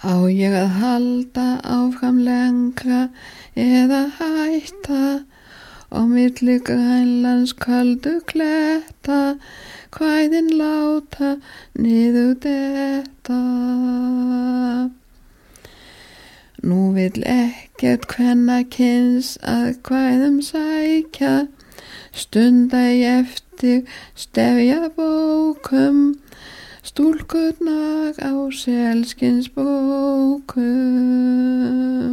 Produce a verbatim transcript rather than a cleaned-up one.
Á ég að halda áfram lengra eða hætta á milli Grænlands köldu kletta, kvæðin láta niður detta. Nú vill ekkert kvennakyns að kvæðum sækja, stunda í eftir stefja bókum, stúlkurnar á selskins bókum.